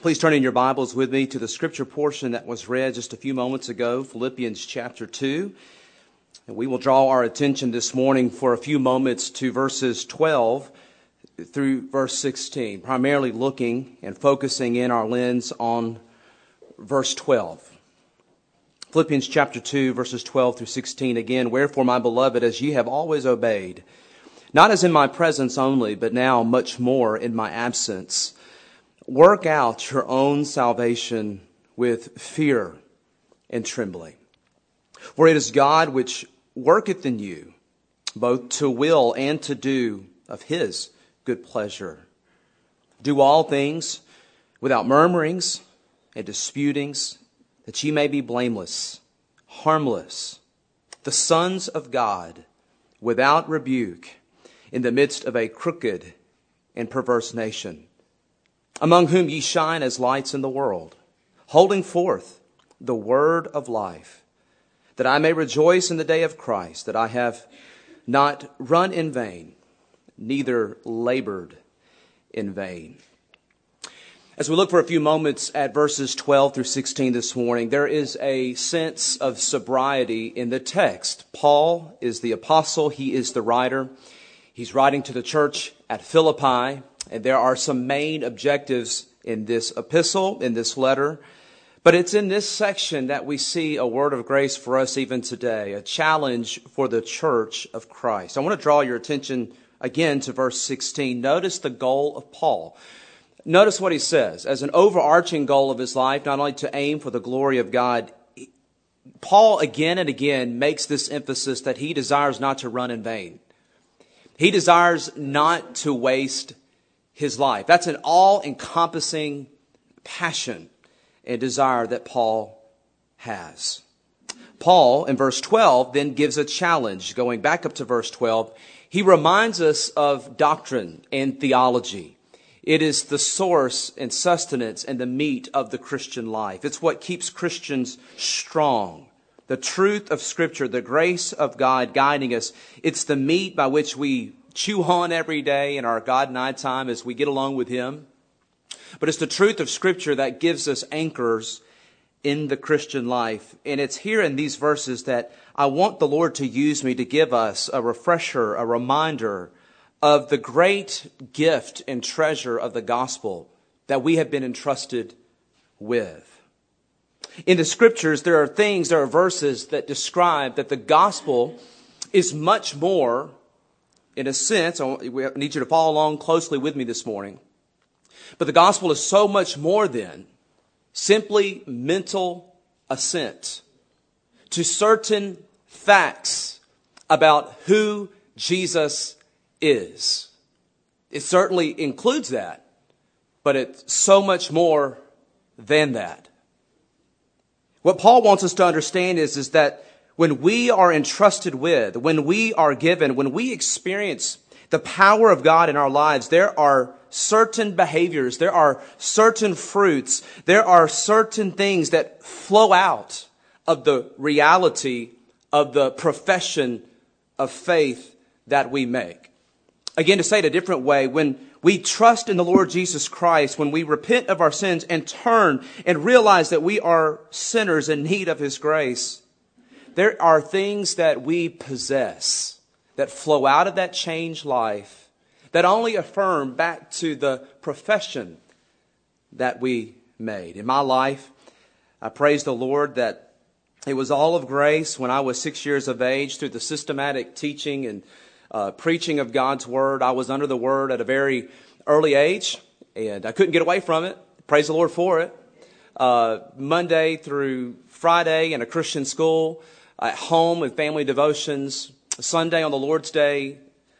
Please turn in your Bibles with me to the scripture portion that was read just a few moments ago, Philippians chapter 2. And we will draw our attention this morning for a few moments to verses 12 through verse 16, primarily looking and focusing in our lens on verse 12. Philippians chapter 2, verses 12 through 16 again. Wherefore, my beloved, as ye have always obeyed, not as in my presence only, but now much more in my absence, work out your own salvation with fear and trembling. For it is God which worketh in you, both to will and to do of his good pleasure. Do all things without murmurings and disputings, that ye may be blameless, harmless, the sons of God, without rebuke, in the midst of a crooked and perverse nation, among whom ye shine as lights in the world, holding forth the word of life, that I may rejoice in the day of Christ, that I have not run in vain, neither labored in vain. As we look for a few moments at verses 12 through 16 this morning, there is a sense of sobriety in the text. Paul is the apostle. He is the writer. He's writing to the church at Philippi. And there are some main objectives in this epistle, in this letter. But it's in this section that we see a word of grace for us even today, a challenge for the church of Christ. I want to draw your attention again to verse 16. Notice the goal of Paul. Notice what he says. As an overarching goal of his life, not only to aim for the glory of God, Paul again and again makes this emphasis that he desires not to run in vain. He desires not to waste his life. That's an all-encompassing passion and desire that Paul has. Paul, in verse 12, then gives a challenge. Going back up to verse 12, he reminds us of doctrine and theology. It is the source and sustenance and the meat of the Christian life. It's what keeps Christians strong. The truth of Scripture, the grace of God guiding us, it's the meat by which we chew on every day in our God and I time as we get along with Him. But it's the truth of Scripture that gives us anchors in the Christian life. And it's here in these verses that I want the Lord to use me to give us a refresher, a reminder of the great gift and treasure of the gospel that we have been entrusted with. In the Scriptures, there are verses that describe that the gospel is much more, in a sense, I need you to follow along closely with me this morning. But the gospel is so much more than simply mental assent to certain facts about who Jesus is. It certainly includes that, but it's so much more than that. What Paul wants us to understand is that when we are entrusted with, when we are given, when we experience the power of God in our lives, there are certain behaviors, there are certain fruits, there are certain things that flow out of the reality of the profession of faith that we make. Again, to say it a different way, when we trust in the Lord Jesus Christ, when we repent of our sins and turn and realize that we are sinners in need of His grace, there are things that we possess that flow out of that changed life that only affirm back to the profession that we made. In my life, I praise the Lord that it was all of grace when I was 6 years of age through the systematic teaching and preaching of God's Word. I was under the Word at a very early age, and I couldn't get away from it. Praise the Lord for it. Monday through Friday in a Christian school, at home with family devotions, Sunday on the Lord's Day,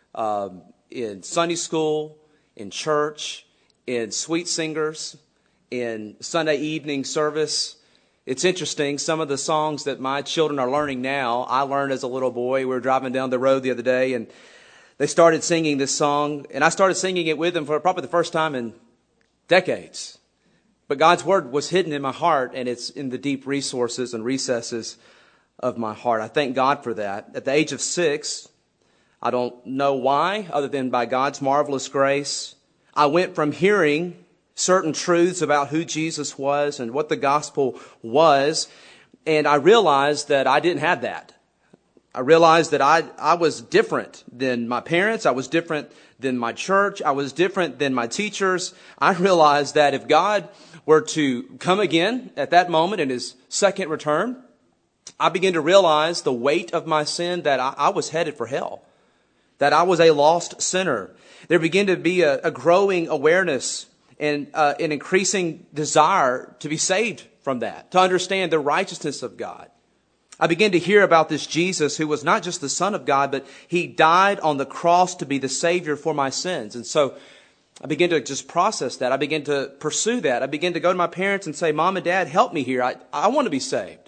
in Sunday school, in church, in sweet singers, in Sunday evening service. It's interesting, some of the songs that my children are learning now, I learned as a little boy. We were driving down the road the other day, and they started singing this song, and I started singing it with them for probably the first time in decades. But God's Word was hidden in my heart, and it's in the deep resources and recesses of my heart. I thank God for that. At the age of 6, I don't know why, other than by God's marvelous grace, I went from hearing certain truths about who Jesus was and what the gospel was. And I realized that I didn't have that. I realized that I was different than my parents. I was different than my church. I was different than my teachers. I realized that if God were to come again at that moment in his second return, I began to realize the weight of my sin, that I was headed for hell, that I was a lost sinner. There began to be a growing awareness and an increasing desire to be saved from that, to understand the righteousness of God. I began to hear about this Jesus who was not just the Son of God, but he died on the cross to be the Savior for my sins. And so I began to just process that. I began to pursue that. I began to go to my parents and say, Mom and Dad, help me here. I want to be saved.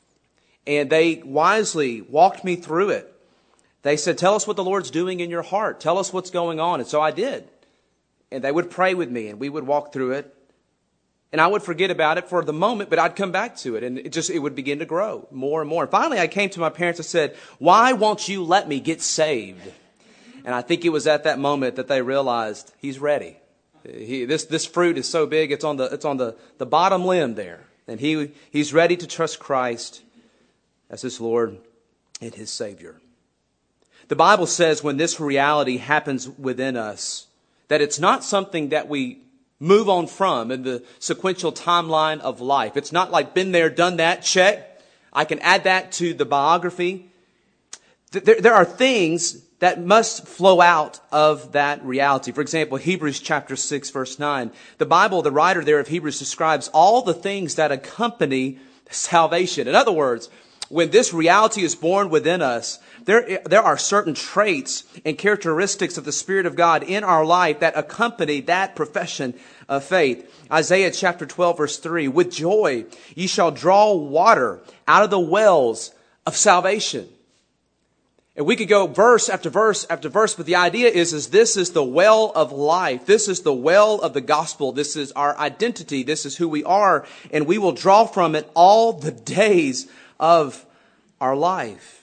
And they wisely walked me through it. They said, tell us what the Lord's doing in your heart. Tell us what's going on. And so I did. And they would pray with me and we would walk through it. And I would forget about it for the moment, but I'd come back to it. And it would begin to grow more and more. And finally, I came to my parents and said, why won't you let me get saved? And I think it was at that moment that they realized he's ready. This fruit is so big, it's on the bottom limb there. And he's ready to trust Christ as his Lord and his Savior. The Bible says when this reality happens within us, that it's not something that we move on from in the sequential timeline of life. It's not like been there, done that, check. I can add that to the biography. There are things that must flow out of that reality. For example, Hebrews chapter 6, verse 9. The Bible, the writer there of Hebrews describes all the things that accompany salvation. In other words, when this reality is born within us, there are certain traits and characteristics of the Spirit of God in our life that accompany that profession of faith. Isaiah chapter 12, verse 3, with joy ye shall draw water out of the wells of salvation. And we could go verse after verse after verse, but the idea is this is the well of life. This is the well of the gospel. This is our identity. This is who we are. And we will draw from it all the days of our life.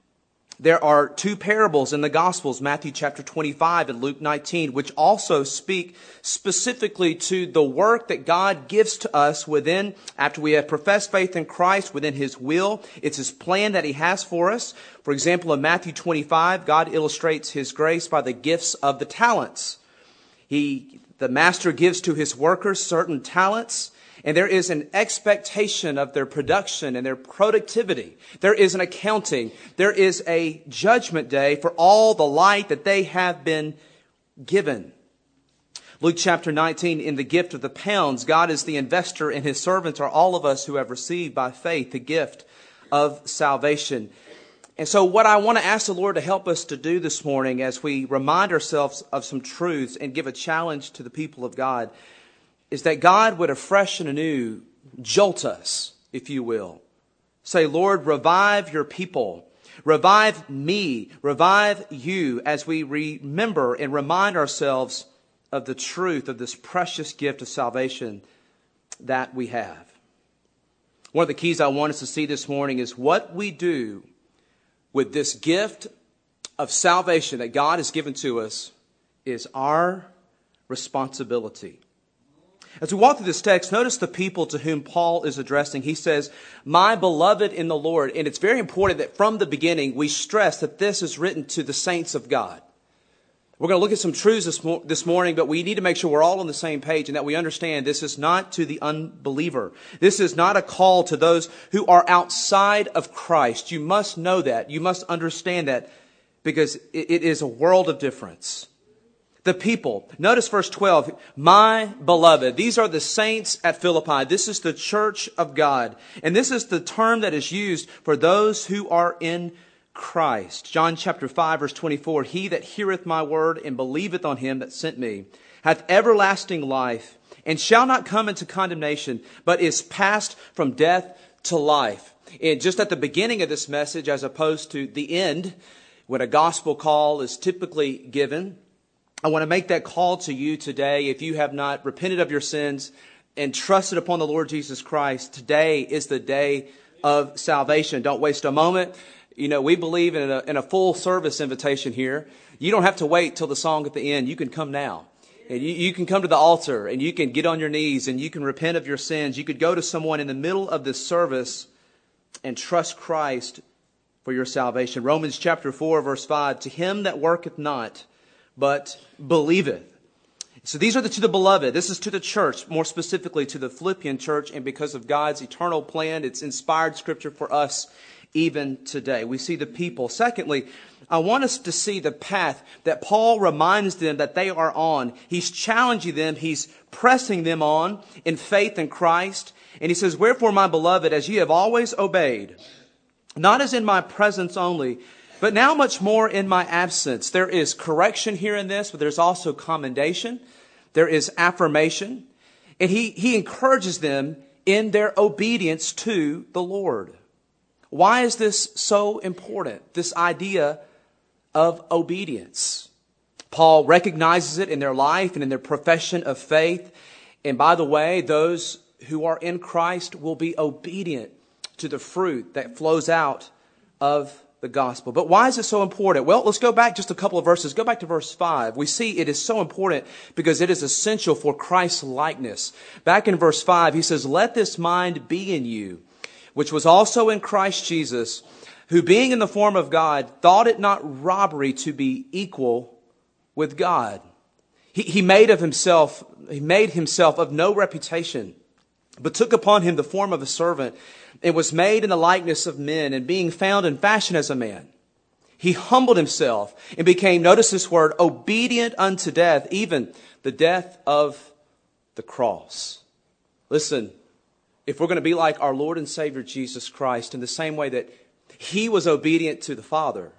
There are two parables in the Gospels, Matthew chapter 25 and Luke 19, which also speak specifically to the work that God gives to us within, after we have professed faith in Christ, within his will. It's his plan that he has for us. For example, in Matthew 25, God illustrates his grace by the gifts of the talents. The master gives to his workers certain talents, and there is an expectation of their production and their productivity. There is an accounting. There is a judgment day for all the light that they have been given. Luke chapter 19, in the gift of the pounds, God is the investor and his servants are all of us who have received by faith the gift of salvation. And so what I want to ask the Lord to help us to do this morning as we remind ourselves of some truths and give a challenge to the people of God is that God would afresh and anew jolt us, if you will. Say, Lord, revive your people. Revive me. Revive you as we remember and remind ourselves of the truth of this precious gift of salvation that we have. One of the keys I want us to see this morning is what we do with this gift of salvation that God has given to us is our responsibility. As we walk through this text, notice the people to whom Paul is addressing. He says, my beloved in the Lord. And it's very important that from the beginning we stress that this is written to the saints of God. We're going to look at some truths this morning, but we need to make sure we're all on the same page and that we understand this is not to the unbeliever. This is not a call to those who are outside of Christ. You must know that. You must understand that because it is a world of difference. The people. Notice verse 12. My beloved. These are the saints at Philippi. This is the church of God. And this is the term that is used for those who are in Christ. John chapter 5 verse 24. He that heareth my word and believeth on him that sent me hath everlasting life and shall not come into condemnation, but is passed from death to life. And just at the beginning of this message, as opposed to the end, when a gospel call is typically given, I want to make that call to you today. If you have not repented of your sins and trusted upon the Lord Jesus Christ, today is the day of salvation. Don't waste a moment. You know, we believe in a full service invitation here. You don't have to wait till the song at the end. You can come now. And you can come to the altar and you can get on your knees and you can repent of your sins. You could go to someone in the middle of this service and trust Christ for your salvation. Romans chapter 4, verse 5, to him that worketh not, but believeth. So these are to the beloved. This is to the church, more specifically to the Philippian church. And because of God's eternal plan, it's inspired scripture for us even today. We see the people. Secondly, I want us to see the path that Paul reminds them that they are on. He's challenging them. He's pressing them on in faith in Christ. And he says, wherefore, my beloved, as ye have always obeyed, not as in my presence only, but now much more in my absence. There is correction here in this, but there's also commendation. There is affirmation. And he encourages them in their obedience to the Lord. Why is this so important? This idea of obedience. Paul recognizes it in their life and in their profession of faith. And by the way, those who are in Christ will be obedient to the fruit that flows out of the gospel. But why is it so important? Well, let's go back just a couple of verses. Go back to verse 5. We see it is so important because it is essential for Christ's likeness. Back in verse 5, he says, let this mind be in you, which was also in Christ Jesus, who being in the form of God, thought it not robbery to be equal with God. He made himself of no reputation, but took upon him the form of a servant, and was made in the likeness of men, and being found in fashion as a man, he humbled himself and became, notice this word, obedient unto death, even the death of the cross. Listen, if we're going to be like our Lord and Savior Jesus Christ in the same way that he was obedient to the Father,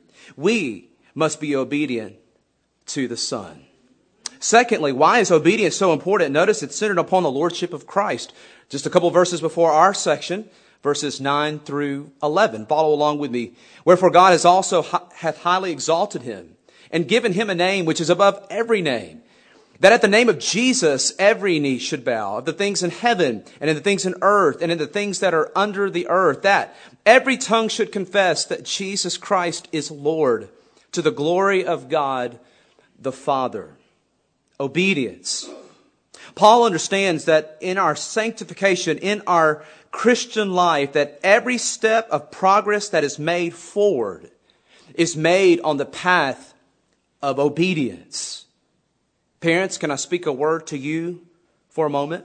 we must be obedient to the Son. Secondly, why is obedience so important? Notice it's centered upon the lordship of Christ. Just a couple verses before our section, verses 9 through 11. Follow along with me. Wherefore God has also hath highly exalted him, and given him a name which is above every name, that at the name of Jesus every knee should bow, of the things in heaven, and in the things in earth, and in the things that are under the earth, that every tongue should confess that Jesus Christ is Lord, to the glory of God the Father. Obedience. Paul understands that in our sanctification, in our Christian life, that every step of progress that is made forward is made on the path of obedience. Parents, can I speak a word to you for a moment?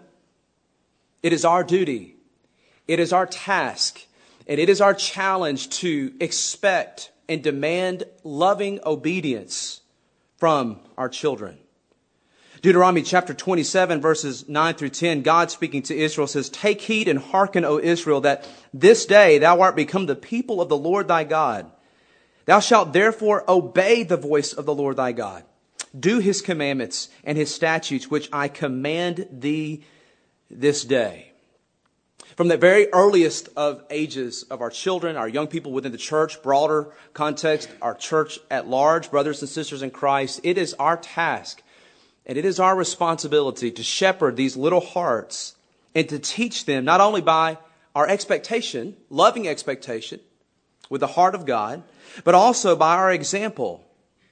It is our duty, it is our task, and it is our challenge to expect and demand loving obedience from our children. Deuteronomy chapter 27, verses 9 through 10, God speaking to Israel says, take heed and hearken, O Israel, that this day thou art become the people of the Lord thy God. Thou shalt therefore obey the voice of the Lord thy God. Do his commandments and his statutes, which I command thee this day. From the very earliest of ages of our children, our young people within the church, broader context, our church at large, brothers and sisters in Christ, it is our task and it is our responsibility to shepherd these little hearts and to teach them not only by our expectation, loving expectation with the heart of God, but also by our example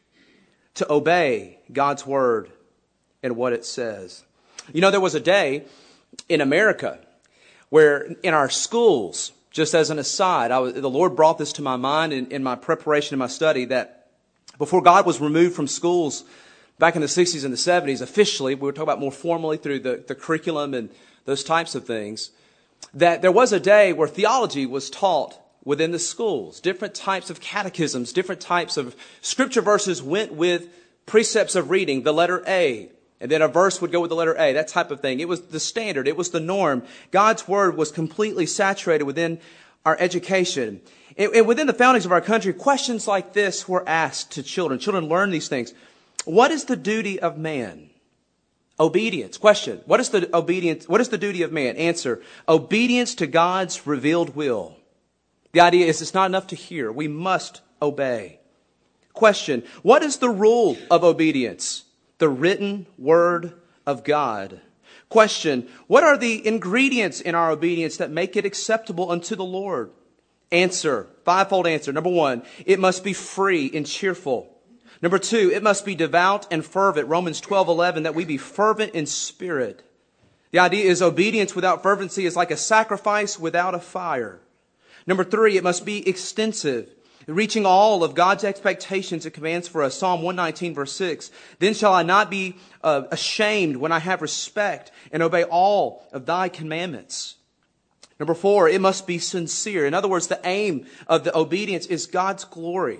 to obey God's word and what it says. You know, there was a day in America where in our schools, just as an aside, the Lord brought this to my mind in my preparation and my study, that before God was removed from schools back in the 60s and the 70s, officially, we were talking about more formally through the curriculum and those types of things, that there was a day where theology was taught within the schools. Different types of catechisms, different types of scripture verses went with precepts of reading, the letter A. And then a verse would go with the letter A, that type of thing. It was the standard. It was the norm. God's word was completely saturated within our education. And within the foundings of our country, questions like this were asked to children. Children learn these things. What is the duty of man? Obedience. Question. What is the duty of man? Answer. Obedience to God's revealed will. The idea is it's not enough to hear. We must obey. Question. What is the rule of obedience? The written word of God. Question. What are the ingredients in our obedience that make it acceptable unto the Lord? Answer. Fivefold answer. Number one, it must be free and cheerful. Number two, it must be devout and fervent. Romans 12:11, that we be fervent in spirit. The idea is obedience without fervency is like a sacrifice without a fire. Number three, it must be extensive, reaching all of God's expectations and commands for us. Psalm 119 verse 6, then shall I not be ashamed when I have respect and obey all of thy commandments. Number four, it must be sincere. In other words, the aim of the obedience is God's glory.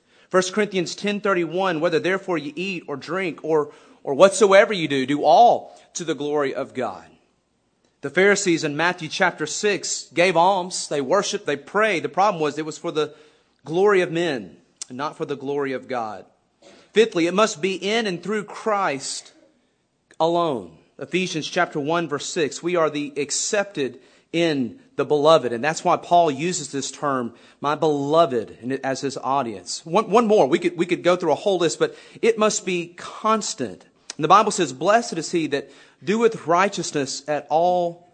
1 Corinthians 10:31, whether therefore you eat or drink or whatsoever you do all to the glory of God. The Pharisees in Matthew chapter 6 gave alms, they worshiped, they prayed. The problem was it was for the glory of men and not for the glory of God. Fifthly, it must be in and through Christ alone. Ephesians chapter 1 verse 6, we are the accepted in the beloved. And that's why Paul uses this term, my beloved, as his audience. One more. We could go through a whole list, but it must be constant. And the Bible says, blessed is he that doeth righteousness at all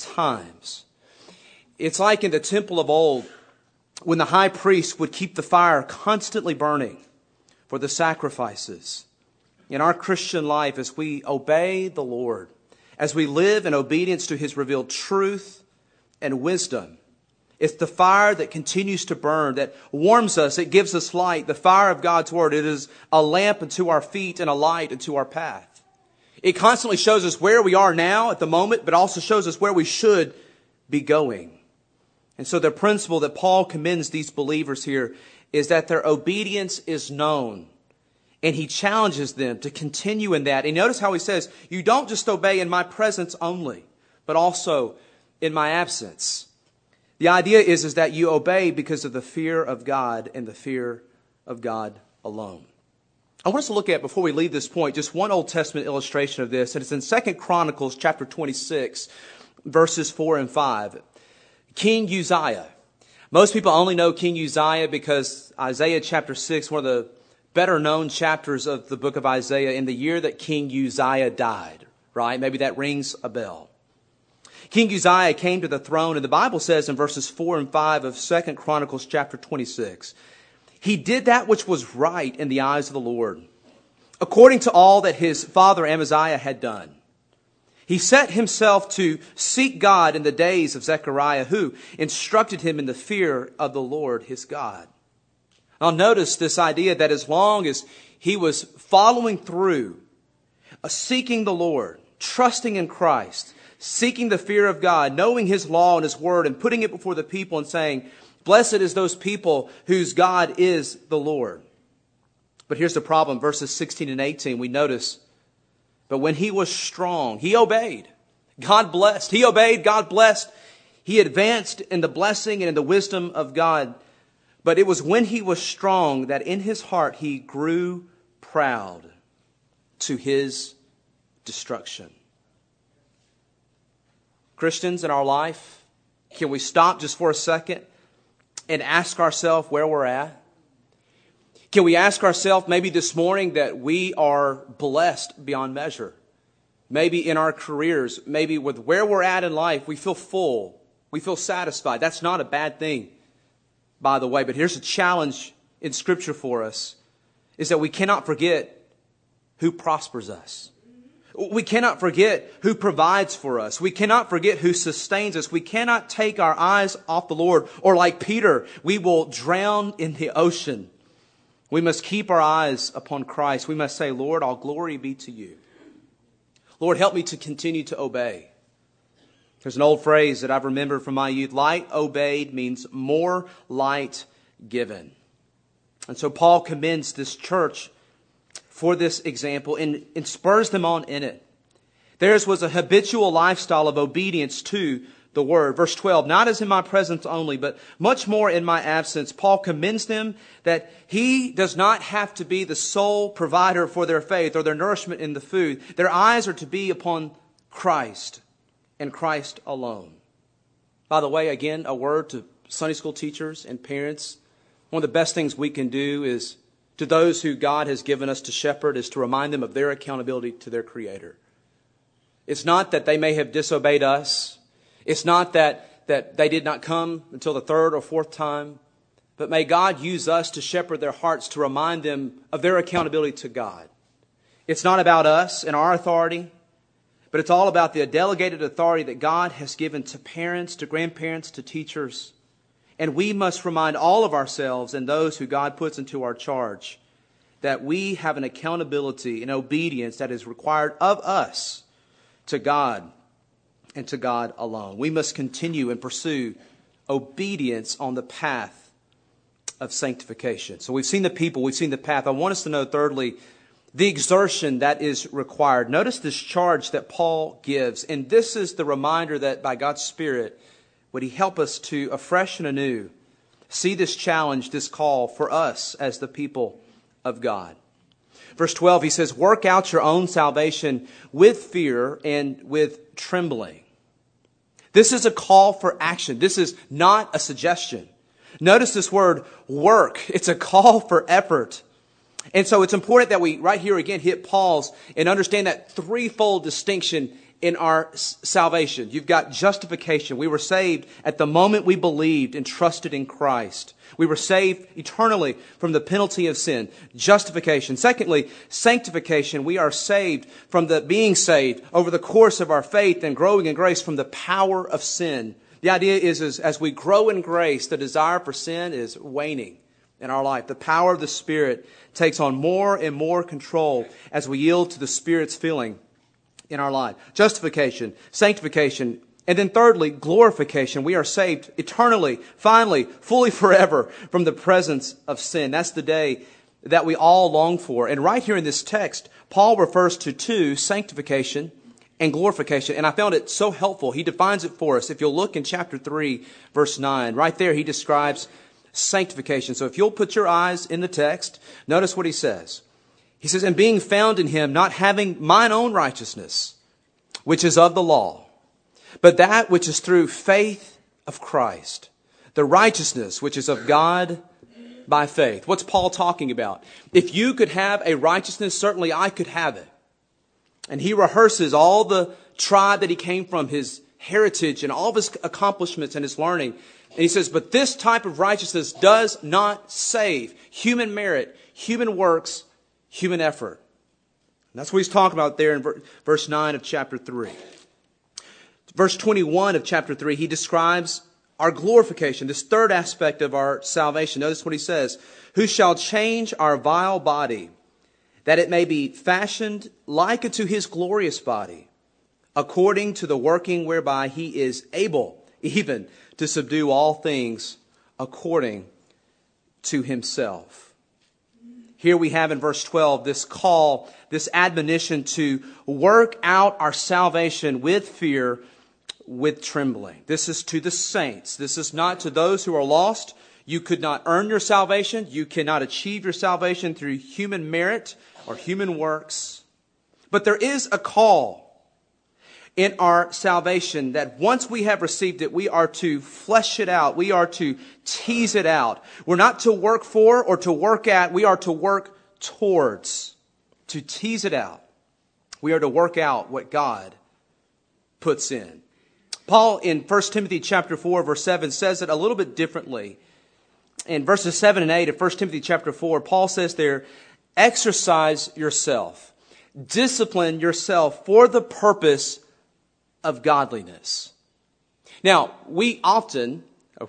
times. It's like in the temple of old, when the high priest would keep the fire constantly burning for the sacrifices. In our Christian life, as we obey the Lord, as we live in obedience to his revealed truth and wisdom, it's the fire that continues to burn, that warms us, it gives us light. The fire of God's word, it is a lamp unto our feet and a light unto our path. It constantly shows us where we are now at the moment, but also shows us where we should be going. And so the principle that Paul commends these believers here is that their obedience is known. And he challenges them to continue in that. And notice how he says, you don't just obey in my presence only, but also in my absence. The idea is that you obey because of the fear of God and the fear of God alone. I want us to look at, before we leave this point, just one Old Testament illustration of this. And it's in 2 Chronicles chapter 26, verses 4 and 5. King Uzziah. Most people only know King Uzziah because Isaiah chapter 6, one of the better known chapters of the book of Isaiah, in the year that King Uzziah died, right? Maybe that rings a bell. King Uzziah came to the throne, and the Bible says in verses 4 and 5 of 2 Chronicles chapter 26, he did that which was right in the eyes of the Lord, according to all that his father Amaziah had done. He set himself to seek God in the days of Zechariah, who instructed him in the fear of the Lord his God. Now notice this idea that as long as he was following through, seeking the Lord, trusting in Christ, seeking the fear of God, knowing his law and his word, and putting it before the people and saying, blessed is those people whose God is the Lord. But here's the problem, verses 16 and 18, we notice, but when he was strong, he obeyed. God blessed. He obeyed. God blessed. He advanced in the blessing and in the wisdom of God. But it was when he was strong that in his heart he grew proud to his destruction. Christians in our life, can we stop just for a second and ask ourselves where we're at? Can we ask ourselves maybe this morning that we are blessed beyond measure? Maybe in our careers, maybe with where we're at in life, we feel full. We feel satisfied. That's not a bad thing, by the way. But here's a challenge in Scripture for us, is that we cannot forget who prospers us. We cannot forget who provides for us. We cannot forget who sustains us. We cannot take our eyes off the Lord, or like Peter, we will drown in the ocean. We must keep our eyes upon Christ. We must say, Lord, all glory be to you. Lord, help me to continue to obey. There's an old phrase that I've remembered from my youth. Light obeyed means more light given. And so Paul commends this church for this example and spurs them on in it. Theirs was a habitual lifestyle of obedience to the word. Verse 12, not as in my presence only, but much more in my absence. Paul commends them that he does not have to be the sole provider for their faith or their nourishment in the food. Their eyes are to be upon Christ and Christ alone. By the way, again, a word to Sunday school teachers and parents. One of the best things we can do is, to those who God has given us to shepherd, is to remind them of their accountability to their Creator. It's not that they may have disobeyed us. It's not that they did not come until the third or fourth time. but may God use us to shepherd their hearts to remind them of their accountability to God. It's not about us and our authority, but it's all about the delegated authority that God has given to parents, to grandparents, to teachers. And we must remind all of ourselves and those who God puts into our charge that we have an accountability and obedience that is required of us to God and to God alone. We must continue and pursue obedience on the path of sanctification. So we've seen the people, we've seen the path. I want us to know, thirdly, the exertion that is required. Notice this charge that Paul gives, and this is the reminder that by God's Spirit would He help us to afresh and anew see this challenge, this call for us as the people of God. Verse 12, he says, work out your own salvation with fear and with trembling. This is a call for action. This is not a suggestion. Notice this word work. It's a call for effort. And so it's important that we right here again hit pause and understand that threefold distinction in our salvation. You've got justification. We were saved at the moment we believed and trusted in Christ. We were saved eternally from the penalty of sin. Justification. Secondly, sanctification. We are saved from the being saved over the course of our faith and growing in grace from the power of sin. The idea is as we grow in grace, the desire for sin is waning in our life. The power of the Spirit takes on more and more control as we yield to the Spirit's filling in our life. Justification, sanctification, and then thirdly, glorification. We are saved eternally, finally, fully forever from the presence of sin. That's the day that we all long for. And right here in this text, Paul refers to two, sanctification and glorification. And I found it so helpful. He defines it for us. If you'll look in chapter 3, verse 9, right there he describes sanctification. So if you'll put your eyes in the text, notice what he says. He says, and being found in him, not having mine own righteousness, which is of the law, but that which is through faith of Christ, the righteousness which is of God by faith. What's Paul talking about? If you could have a righteousness, certainly I could have it. And he rehearses all the tribe that he came from, his heritage and all of his accomplishments and his learning. And he says, but this type of righteousness does not save. Human merit, human works, human effort. And that's what he's talking about there in verse 9 of chapter 3. Verse 21 of chapter 3, he describes our glorification, this third aspect of our salvation. Notice what he says. Who shall change our vile body, that it may be fashioned like unto his glorious body, according to the working whereby he is able even to subdue all things according to himself. Here we have in verse 12 this call, this admonition to work out our salvation with fear, with trembling. This is to the saints. This is not to those who are lost. You could not earn your salvation. You cannot achieve your salvation through human merit or human works. But there is a call in our salvation that once we have received it, we are to flesh it out. We are to tease it out. We're not to work for or to work at. We are to work towards, to tease it out. We are to work out what God puts in. Paul in 1 Timothy chapter 4 verse 7 says it a little bit differently. In verses 7 and 8 of 1 Timothy chapter 4, Paul says there, exercise yourself, discipline yourself for the purpose of godliness. Now, we often,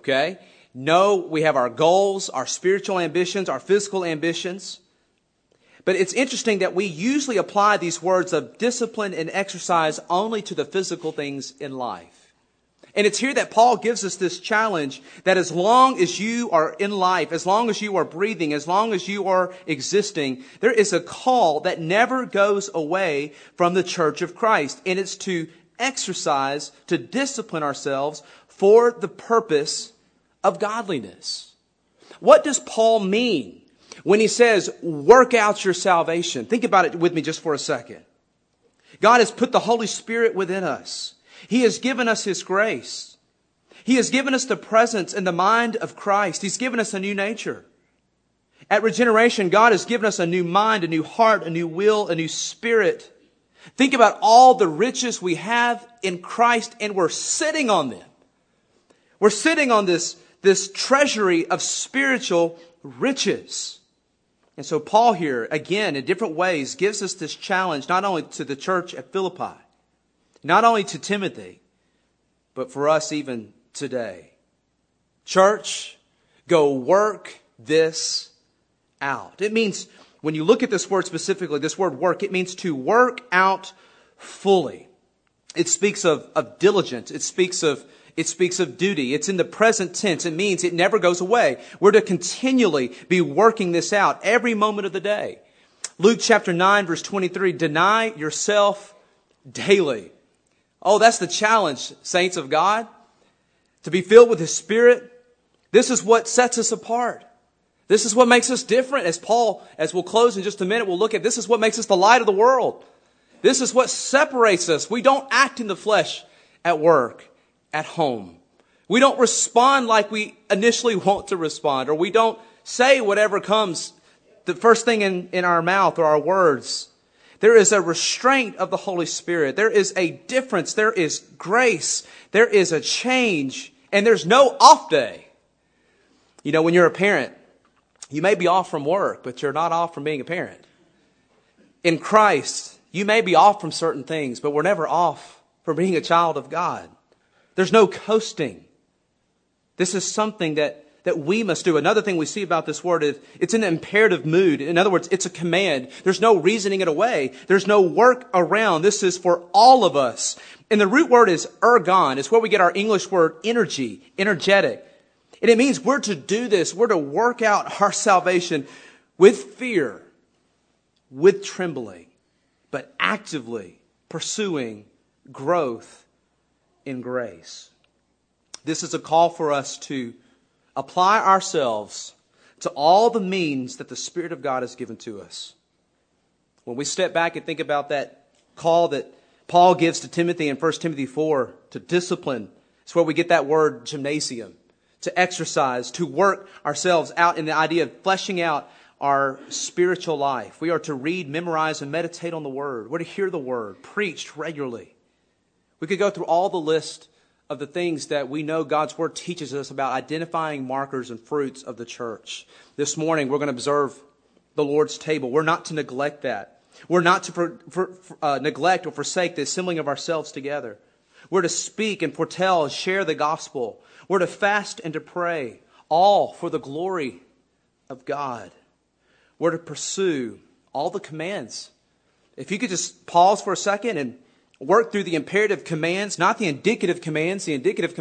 know we have our goals, our spiritual ambitions, our physical ambitions. But it's interesting that we usually apply these words of discipline and exercise only to the physical things in life. And it's here that Paul gives us this challenge that as long as you are in life, as long as you are breathing, as long as you are existing, there is a call that never goes away from the church of Christ. And it's to exercise, to discipline ourselves for the purpose of godliness. What does Paul mean when he says, work out your salvation? Think about it with me just for a second. God has put the Holy Spirit within us. He has given us His grace. He has given us the presence and the mind of Christ. He's given us a new nature. At regeneration, God has given us a new mind, a new heart, a new will, a new spirit. Think about all the riches we have in Christ, and we're sitting on them. We're sitting on this this treasury of spiritual riches. And so Paul here, again, in different ways, gives us this challenge, not only to the church at Philippi, not only to Timothy, but for us even today. Church, go work this out. It means, when you look at this word specifically, this word work, it means to work out fully. It speaks of diligence. It speaks of duty. It's in the present tense. It means it never goes away. We're to continually be working this out every moment of the day. Luke chapter 9, verse 23, deny yourself daily. Oh, that's the challenge, saints of God. To be filled with His Spirit. This is what sets us apart. This is what makes us different. As we'll close in just a minute, we'll look at this is what makes us the light of the world. This is what separates us. We don't act in the flesh at work, at home. We don't respond like we initially want to respond, or we don't say whatever comes the first thing in our mouth or our words. There is a restraint of the Holy Spirit. There is a difference. There is grace. There is a change. And there's no off day. You know, when you're a parent, you may be off from work, but you're not off from being a parent. In Christ, you may be off from certain things, but we're never off from being a child of God. There's no coasting. This is something that we must do. Another thing we see about this word is it's an imperative mood. In other words, it's a command. There's no reasoning it away. There's no work around. This is for all of us. And the root word is ergon. It's where we get our English word energy, energetic. And it means we're to do this. We're to work out our salvation with fear, with trembling, but actively pursuing growth in grace. This is a call for us to apply ourselves to all the means that the Spirit of God has given to us. When we step back and think about that call that Paul gives to Timothy in 1 Timothy 4 to discipline, it's where we get that word gymnasium, to exercise, to work ourselves out in the idea of fleshing out our spiritual life. We are to read, memorize, and meditate on the Word. We're to hear the Word preached regularly. We could go through all the list of the things that we know God's Word teaches us about identifying markers and fruits of the church. This morning, we're going to observe the Lord's table. We're not to neglect that. We're not to neglect or forsake the assembling of ourselves together. We're to speak and foretell and share the gospel. We're to fast and to pray, all for the glory of God. We're to pursue all the commands. If you could just pause for a second and work through the imperative commands, not the indicative commands. The indicative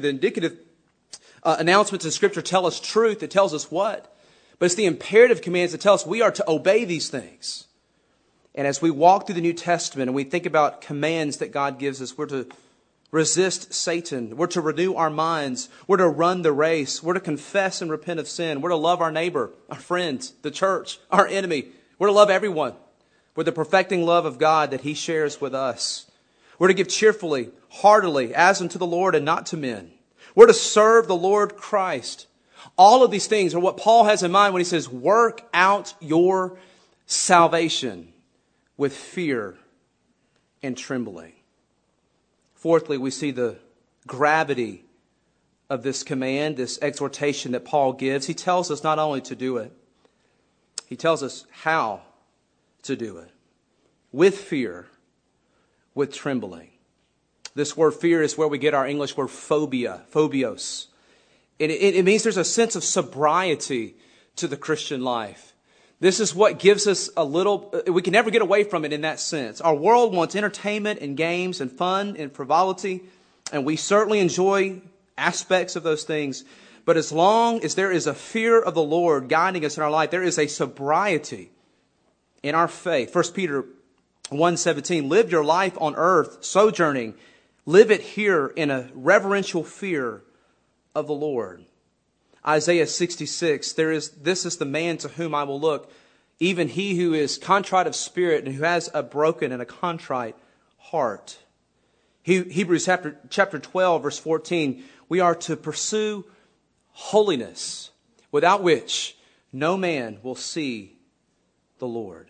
announcements in Scripture tell us truth. It tells us what? But it's the imperative commands that tell us we are to obey these things. And as we walk through the New Testament and we think about commands that God gives us, we're to resist Satan. We're to renew our minds. We're to run the race. We're to confess and repent of sin. We're to love our neighbor, our friends, the church, our enemy. We're to love everyone with the perfecting love of God that He shares with us. We're to give cheerfully, heartily, as unto the Lord and not to men. We're to serve the Lord Christ. All of these things are what Paul has in mind when he says, work out your salvation with fear and trembling. Fourthly, we see the gravity of this command, this exhortation that Paul gives. He tells us not only to do it, he tells us how to do it. With fear, with trembling. This word fear is where we get our English word phobia, phobios. It means there's a sense of sobriety to the Christian life. This is what gives us we can never get away from it in that sense. Our world wants entertainment and games and fun and frivolity, and we certainly enjoy aspects of those things. But as long as there is a fear of the Lord guiding us in our life, there is a sobriety in our faith. 1 Peter 1:17, live your life on earth, sojourning. Live it here in a reverential fear of the Lord. Isaiah 66, this is the man to whom I will look, even he who is contrite of spirit and who has a broken and a contrite heart. Hebrews chapter 12, verse 14, we are to pursue holiness, without which no man will see the Lord.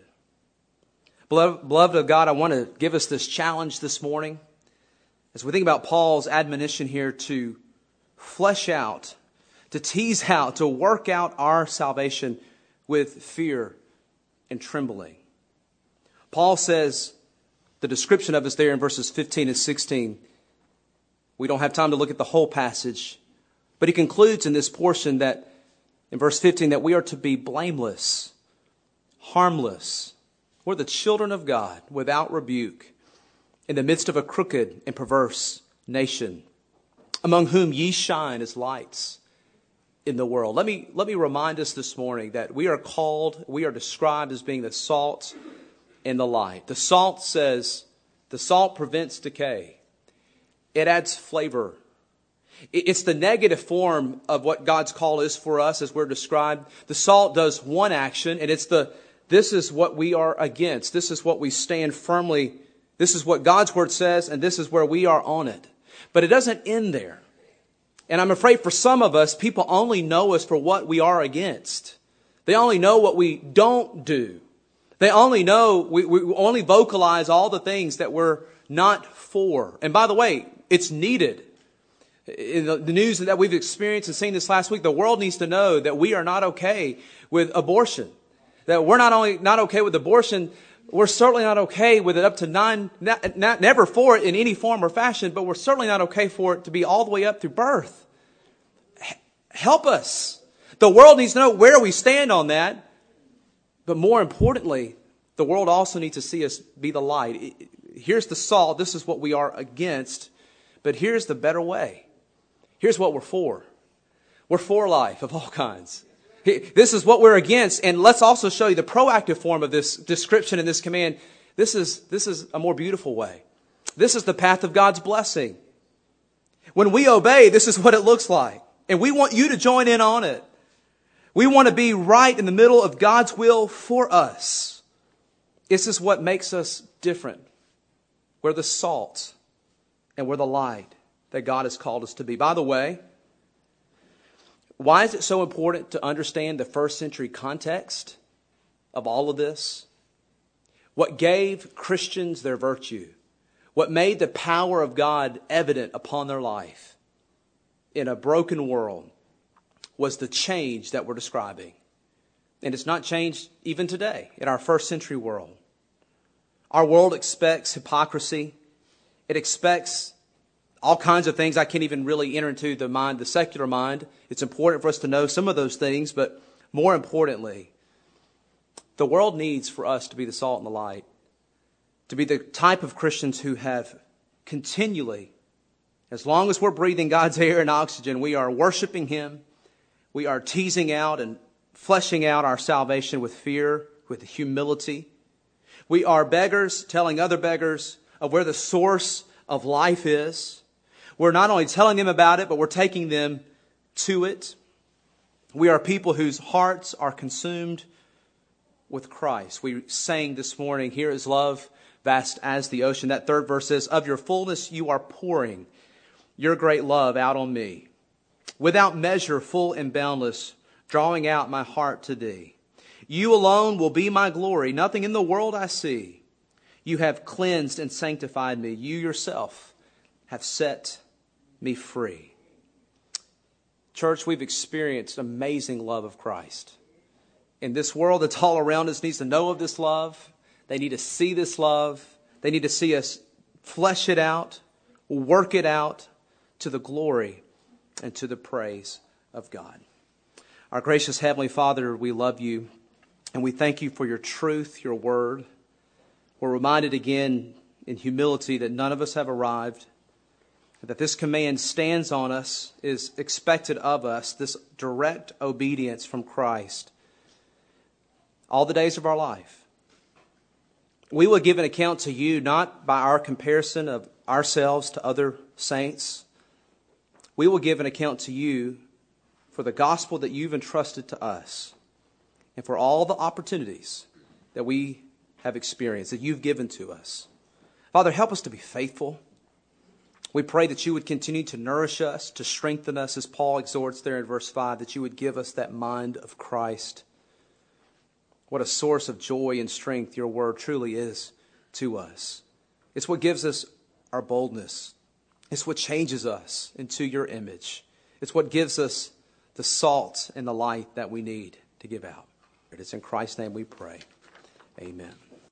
Beloved of God, I want to give us this challenge this morning as we think about Paul's admonition here to flesh out, to tease out, to work out our salvation with fear and trembling. Paul says, the description of us there in verses 15 and 16, we don't have time to look at the whole passage, but he concludes in this portion that, in verse 15, that we are to be blameless, harmless. We're the children of God without rebuke in the midst of a crooked and perverse nation, among whom ye shine as lights in the world. Let me remind us this morning that we are described as being the salt and the light. The salt says, the salt prevents decay. It adds flavor. It's the negative form of what God's call is for us as we're described. The salt does one action, and this is what we are against. This is what we stand firmly. This is what God's word says, and this is where we are on it. But it doesn't end there. And I'm afraid for some of us, people only know us for what we are against. They only know what we don't do. They only know, we only vocalize all the things that we're not for. And by the way, it's needed. In the news that we've experienced and seen this last week, the world needs to know that we are not okay with abortion. That we're not only not okay with abortion, we're certainly not okay with it up to never for it in any form or fashion, but we're certainly not okay for it to be all the way up through birth. Help us. The world needs to know where we stand on that. But more importantly, the world also needs to see us be the light. Here's the salt. This is what we are against. But here's the better way. Here's what we're for. We're for life of all kinds. This is what we're against. And let's also show you the proactive form of this description and this command. This is a more beautiful way. This is the path of God's blessing. When we obey, this is what it looks like. And we want you to join in on it. We want to be right in the middle of God's will for us. This is what makes us different. We're the salt and we're the light that God has called us to be. By the way, why is it so important to understand the first century context of all of this? What gave Christians their virtue? What made the power of God evident upon their life in a broken world was the change that we're describing. And it's not changed even today in our first century world. Our world expects hypocrisy. It expects all kinds of things I can't even really enter into the secular mind. It's important for us to know some of those things, but more importantly, the world needs for us to be the salt and the light, to be the type of Christians who have continually, as long as we're breathing God's air and oxygen, we are worshiping Him. We are teasing out and fleshing out our salvation with fear, with humility. We are beggars telling other beggars of where the source of life is. We're not only telling them about it, but we're taking them to it. We are people whose hearts are consumed with Christ. We sang this morning, here is love, vast as the ocean. That third verse says, of your fullness you are pouring your great love out on me. Without measure, full and boundless, drawing out my heart to thee. You alone will be my glory. Nothing in the world I see. You have cleansed and sanctified me. You yourself have set me free. Church, we've experienced amazing love of Christ. And this world that's all around us needs to know of this love. They need to see this love. They need to see us flesh it out, work it out to the glory and to the praise of God. Our gracious Heavenly Father, we love you and we thank you for your truth, your word. We're reminded again in humility that none of us have arrived, that this command stands on us, is expected of us, this direct obedience from Christ all the days of our life. We will give an account to you not by our comparison of ourselves to other saints. We will give an account to you for the gospel that you've entrusted to us and for all the opportunities that we have experienced, that you've given to us. Father, help us to be faithful. We pray that you would continue to nourish us, to strengthen us, as Paul exhorts there in verse 5, that you would give us that mind of Christ. What a source of joy and strength your word truly is to us. It's what gives us our boldness. It's what changes us into your image. It's what gives us the salt and the light that we need to give out. It is in Christ's name we pray. Amen.